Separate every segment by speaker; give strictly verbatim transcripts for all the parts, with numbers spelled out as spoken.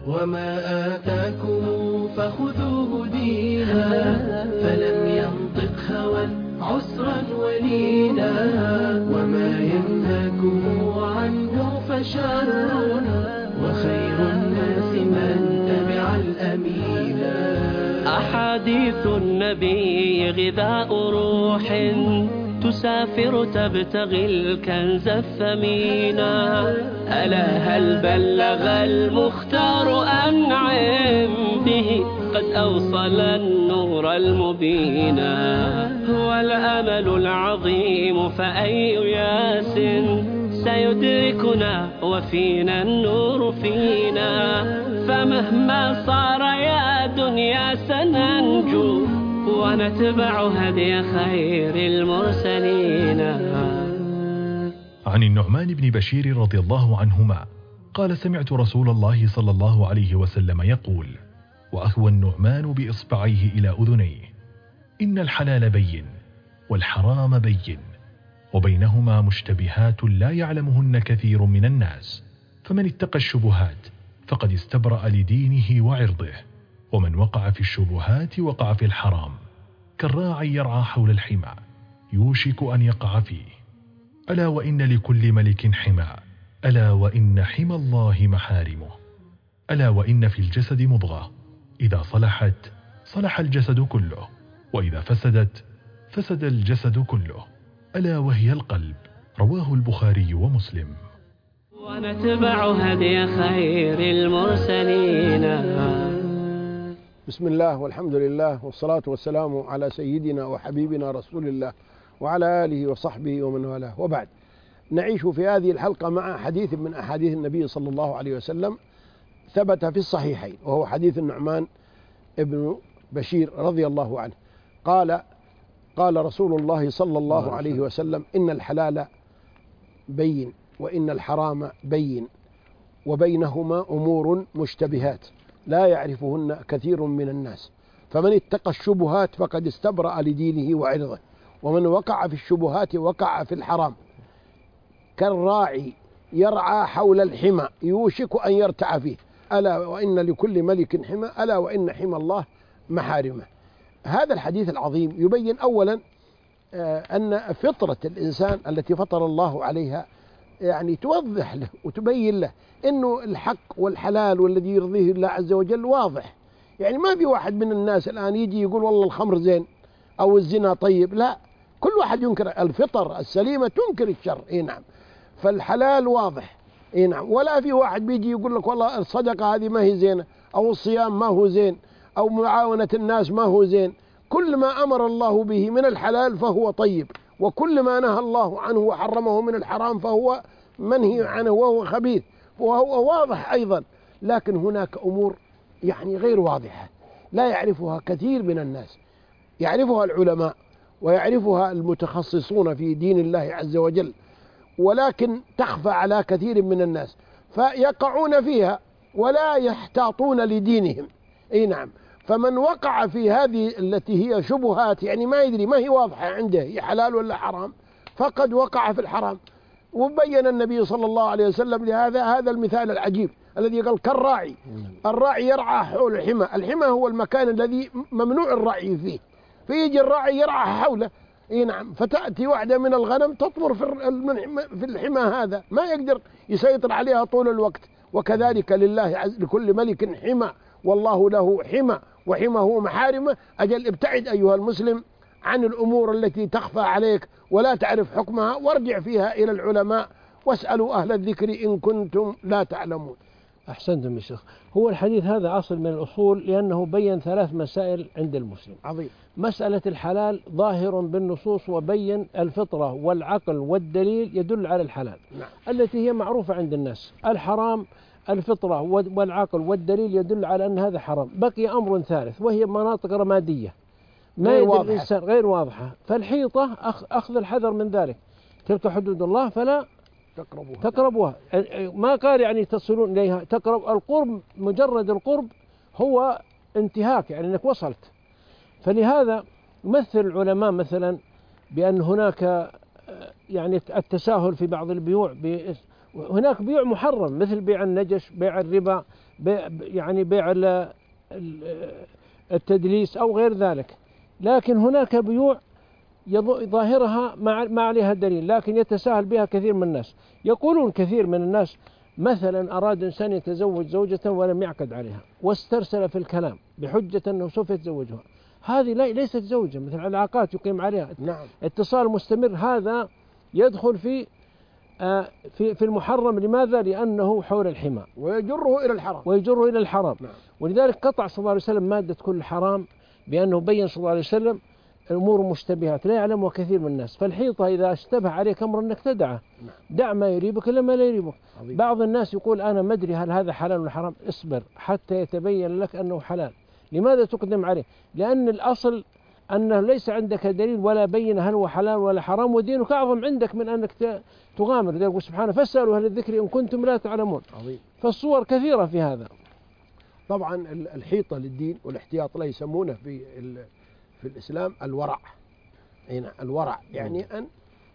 Speaker 1: وما آتاكم فخذوه دينا، فلم ينطق هوى عسرا ولينا، وما ينهاكم عنه فشر، وخير الناس من تبع الأمينا.
Speaker 2: أحاديث النبي غذاء روح، تسافر تبتغي الكنز الثمينا. ألا هل بلغ المختار أنعم به، قد أوصل النور المبينا. هو الأمل العظيم فأي ياس سيدركنا وفينا النور فينا. فمهما صار يا دنيا سننجو، ونتبع هدي خير المرسلين.
Speaker 3: عن النعمان بن بشير رضي الله عنهما قال: سمعت رسول الله صلى الله عليه وسلم يقول، وأهوى النعمان بإصبعيه إلى أذنيه: إن الحلال بين والحرام بين، وبينهما مشتبهات لا يعلمهن كثير من الناس، فمن اتقى الشبهات فقد استبرأ لدينه وعرضه، ومن وقع في الشبهات وقع في الحرام، كالراعي يرعى حول الحمى يوشك أن يقع فيه. ألا وإن لكل ملك حمى، ألا وإن حمى الله محارمه. ألا وإن في الجسد مضغة، إذا صلحت صلح الجسد كله، وإذا فسدت فسد الجسد كله، ألا وهي القلب. رواه البخاري ومسلم.
Speaker 2: ونتبع هدي خير المرسلين.
Speaker 4: بسم الله والحمد لله والصلاة والسلام على سيدنا وحبيبنا رسول الله وعلى آله وصحبه ومن والاه، وبعد. نعيش في هذه الحلقة مع حديث من أحاديث النبي صلى الله عليه وسلم ثبت في الصحيحين، وهو حديث النعمان ابن بشير رضي الله عنه قال: قال رسول الله صلى الله عليه وسلم: إن الحلال بين وإن الحرام بين، وبينهما أمور مشتبهات لا يعرفهن كثير من الناس، فمن اتقى الشبهات فقد استبرأ لدينه وعرضه، ومن وقع في الشبهات وقع في الحرام، كالراعي يرعى حول الحمى يوشك أن يرتع فيه. ألا وإن لكل ملك حمى، ألا وإن حمى الله محارمه. هذا الحديث العظيم يبين أولا أن فطرة الإنسان التي فطر الله عليها يعني توضح له وتبين له إنه الحق والحلال والذي يرضيه الله عز وجل واضح. يعني ما في واحد من الناس الآن يجي يقول والله الخمر زين أو الزنا طيب، لا، كل واحد ينكر. الفطر السليمة تنكر الشر، إيه نعم، فالحلال واضح، إيه نعم، ولا في واحد بيجي يقول لك والله الصدقة هذه ما هي زينة، أو الصيام ما هو زين، أو معاونة الناس ما هو زين. كل ما أمر الله به من الحلال فهو طيب، وكل ما نهى الله عنه وحرمه من الحرام فهو منهي عنه وهو خبيث وهو واضح أيضا. لكن هناك أمور يعني غير واضحة لا يعرفها كثير من الناس، يعرفها العلماء ويعرفها المتخصصون في دين الله عز وجل، ولكن تخفى على كثير من الناس فيقعون فيها ولا يحتاطون لدينهم. اي نعم، فمن وقع في هذه التي هي شبهات، يعني ما يدري، ما هي واضحة عنده هي حلال ولا حرام، فقد وقع في الحرام. وبين النبي صلى الله عليه وسلم لهذا هذا المثال العجيب الذي قال: كالراعي، الراعي يرعى حول الحمى. الحمى هو المكان الذي ممنوع الرعي فيه، فيجي الراعي يرعى حوله. اي نعم، فتأتي واحدة من الغنم تطمر في الحمى هذا، ما يقدر يسيطر عليها طول الوقت. وكذلك لله عز لكل ملك حمى، والله له حمى وحماه محارمه. أجل ابتعد أيها المسلم عن الأمور التي تخفى عليك ولا تعرف حكمها، وارجع فيها إلى العلماء واسألوا أهل الذكر إن كنتم لا تعلمون.
Speaker 5: أحسنتم يا شيخ. هو الحديث هذا أصل من الأصول، لأنه بين ثلاث مسائل عند المسلم.
Speaker 4: عظيم.
Speaker 5: مسألة الحلال ظاهر بالنصوص، وبين الفطرة والعقل والدليل يدل على الحلال.
Speaker 4: نعم.
Speaker 5: التي هي معروفة عند الناس. الحرام الفطرة والعقل والدليل يدل على أن هذا حرام. بقي أمر ثالث وهي مناطق رمادية ما يدري الإنسان، غير واضحة، فالحيطة أخذ الحذر من ذلك. تلك حدود الله فلا
Speaker 4: تقربوها.
Speaker 5: تقربوها ما قال يعني تصلون إليها، تقرب. القرب مجرد القرب هو انتهاك، يعني أنك وصلت. فلهذا مثل العلماء مثلا بأن هناك يعني التساهل في بعض البيوع هناك بيع محرم مثل بيع النجش، بيع الربا، بيع يعني بيع التدليس أو غير ذلك. لكن هناك بيوع ظاهرها ما عليها دليل لكن يتساهل بها كثير من الناس. يقولون كثير من الناس مثلا أراد إنسان يتزوج زوجة ولم يعقد عليها واسترسل في الكلام بحجة أنه سوف يتزوجها، هذه ليست زوجة، مثل العلاقات يقيم عليها
Speaker 4: نعم.
Speaker 5: اتصال مستمر، هذا يدخل في آه في في المحرم. لماذا؟ لأنه حول الحمى
Speaker 4: ويجره إلى الحرام
Speaker 5: ويجره إلى الحرام.
Speaker 4: نعم.
Speaker 5: ولذلك قطع صلى الله عليه وسلم مادة كل حرام، بأنه بين صلى الله عليه وسلم الأمور مشتبهات لا يعلمها كثير من الناس. فالحيطة إذا اشتبه عليك أمر أنك تدعه، دع ما يريبك إلا ما لا يريبك.
Speaker 4: عظيم.
Speaker 5: بعض الناس يقول أنا ما أدري هل هذا حلال ولا حرام، اصبر حتى يتبين لك أنه حلال. لماذا تقدم عليه؟ لأن الأصل أنه ليس عندك دليل ولا بين هل هو حلال ولا حرام، ودينك أعظم عندك من أنك تغامر. يقول سبحانه فاسألوا أهل الذكر إن كنتم لا تعلمون.
Speaker 4: عظيم.
Speaker 5: فالصور كثيرة في هذا.
Speaker 4: طبعا الحيطة للدين والاحتياط لا يسمونه في في الإسلام الورع. هنا الورع يعني أن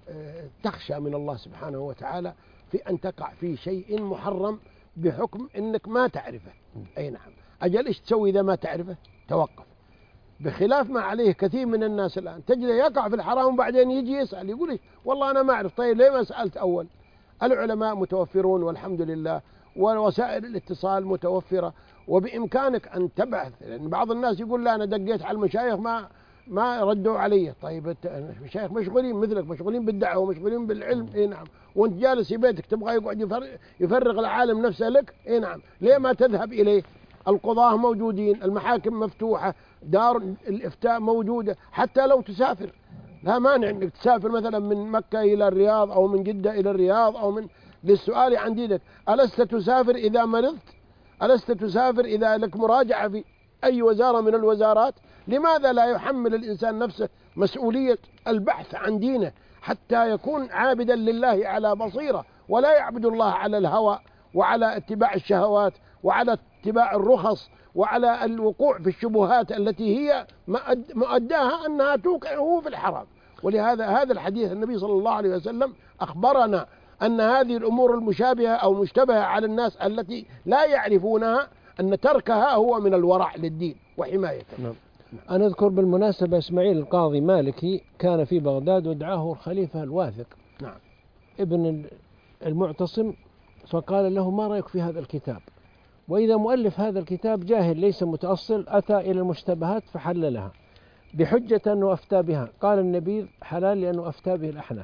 Speaker 4: تخشى من الله سبحانه وتعالى في أن تقع في شيء محرم بحكم أنك ما تعرفه. أي نعم. أجل إيش تسوي إذا ما تعرفه؟ توقف. بخلاف ما عليه كثير من الناس الآن، تجده يقع في الحرام وبعدين يجي يسأل يقول إيش والله أنا ما أعرف. طيب ليه ما سألت أول؟ العلماء متوفرون والحمد لله، ووسائل الاتصال متوفرة، وبإمكانك أن تبحث. لأن بعض الناس يقول لا أنا دقيت على المشايخ ما ما ردوا علي. طيب المشايخ مشغولين مثلك، مشغولين بالدعوة ومشغولين بالعلم. إيه نعم. وأنت جالس في بيتك تبغى يقعد يفرغ, يفرغ العالم نفسه لك. إيه نعم. ليه ما تذهب إليه؟ القضاة موجودين، المحاكم مفتوحة، دار الإفتاء موجودة. حتى لو تسافر لا مانع أنك تسافر مثلا من مكة إلى الرياض أو من جدة إلى الرياض أو من للسؤال عن دينك. ألست تسافر إذا مرضت؟ ألست تسافر إذا لك مراجعة في أي وزارة من الوزارات؟ لماذا لا يحمل الإنسان نفسه مسؤولية البحث عن دينه حتى يكون عابدا لله على بصيرة، ولا يعبد الله على الهوى وعلى اتباع الشهوات وعلى اتباع الرخص وعلى الوقوع في الشبهات التي هي مؤداها أنها توقعه في الحرام. ولهذا هذا الحديث النبي صلى الله عليه وسلم أخبرنا أن هذه الأمور المشابهة أو مشتبهة على الناس التي لا يعرفونها أن تركها هو من الورع للدين وحمايته.
Speaker 5: نعم. أنا أذكر بالمناسبة إسماعيل القاضي مالكي كان في بغداد ودعاه الخليفة الواثق
Speaker 4: نعم.
Speaker 5: ابن المعتصم، فقال له ما رأيك في هذا الكتاب؟ وإذا مؤلف هذا الكتاب جاهل ليس متأصل أتى إلى المشتبهات فحللها بحجة أنه أفتى بها. قال النبيذ حلال لأنه أفتى به الأحناف،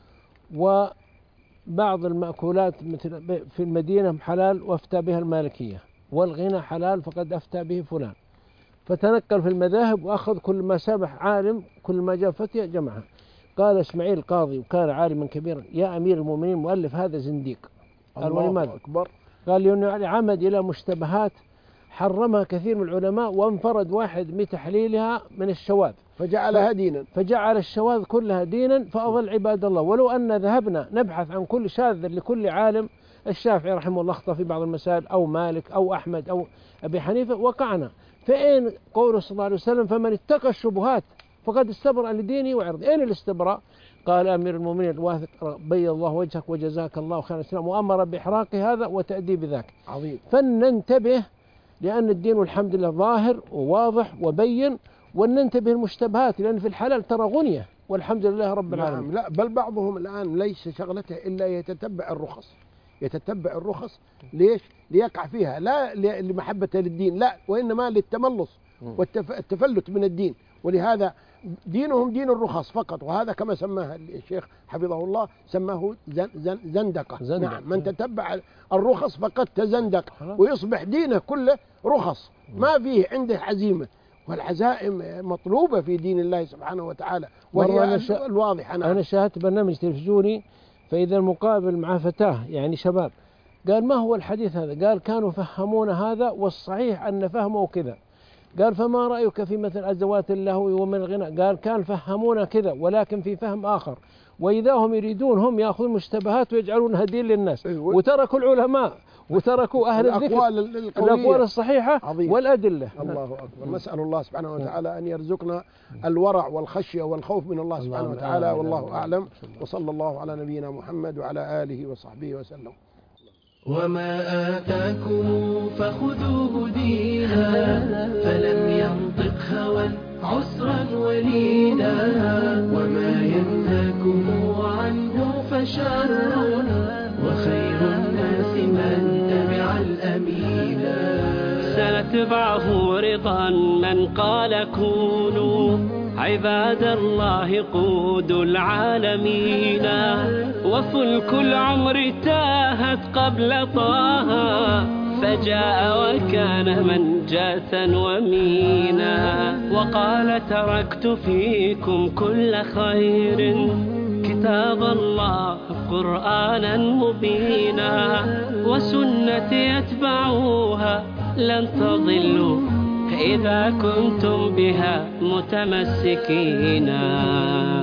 Speaker 5: وبعض المأكولات مثل في المدينة حلال وأفتى بها المالكية، والغنى حلال فقد أفتى به فلان. فتنقل في المذاهب وأخذ كل ما سمح عالم، كل ما جاء فتية جمعها. قال إسماعيل القاضي وكان عالما كبيرا يا أمير المؤمنين مؤلف هذا زنديق. قال ولماذا؟
Speaker 4: أكبر.
Speaker 5: قال لأنه عمد إلى مشتبهات حرمها كثير من العلماء وانفرد واحد بتحليلها من الشواذ
Speaker 4: فجعلها دينا،
Speaker 5: فجعل الشواذ كلها دينا فأضل عباد الله. ولو أن ذهبنا نبحث عن كل شاذ لكل عالم، الشافعي رحمه الله أخطأ في بعض المسائل أو مالك أو أحمد أو أبي حنيفة، وقعنا. فإن قوله صلى الله عليه وسلم فمن اتقى الشبهات فقد استبرأ لدينه وعرضه. أين الاستبراء؟ قال أمير المؤمنين الواثق بيض الله وجهك وجزاك الله خير الإسلام، وأمر بإحراق هذا وتأديب ذاك.
Speaker 4: عظيم.
Speaker 5: فلننتبه لأن الدين والحمد لله ظاهر وواضح وبين، وننتبه المشتبهات لأن في الحلال ترى غنية والحمد لله رب العالمين.
Speaker 4: نعم. لا بل بعضهم الآن ليس شغلته إلا يتتبع الرخص، يتتبع الرخص. ليش؟ ليقع فيها، لا لمحبة للدين، لا وإنما للتملص والتفلت من الدين. ولهذا دينهم دين الرخص فقط، وهذا كما سماه الشيخ حفظه الله سماه زن زن زندقة.
Speaker 5: زندق.
Speaker 4: نعم. من تتبع الرخص فقد تزندق ويصبح دينه كله رخص، ما فيه عنده عزيمة. والعزائم مطلوبة في دين الله سبحانه وتعالى وهي الواضحة.
Speaker 5: أنا, أنا شاهدت برنامج تلفزيوني فإذا المقابل مع فتاة يعني شباب، قال ما هو الحديث هذا؟ قال كانوا فهمون هذا والصحيح أن فهموا كذا. قال فما رأيك في مثل أزوات اللهو ومن الغنى؟ قال كان فهمونا كذا ولكن في فهم آخر، وإذا هم يريدون هم يأخذون مشتبهات ويجعلونها دين للناس. أيوة. وتركوا العلماء وتركوا أهل الذكر الأقوال الصحيحة عظيم. والأدلة.
Speaker 4: الله أكبر. نسأل الله سبحانه وتعالى أن يرزقنا الورع والخشية والخوف من الله سبحانه وتعالى، والله أعلم. وصلى الله على نبينا محمد وعلى آله وصحبه وسلم.
Speaker 1: وما آتاكم فخذوه دينا فلم ينطق هوى عسرا ولينا وما ينهاكم عنه فشر وخير الناس من تبع الأمينا.
Speaker 2: سنتبعه رضا من قال كونوا عباد الله قود العالمين وفلك العمر تاهت قبل طه فجاء وكان منجاة ومينا وقال تركت فيكم كل خير كتاب الله قرآنا مبينا وسنتي يتبعوها لن تضلوا إذا كنتم بها متمسكين.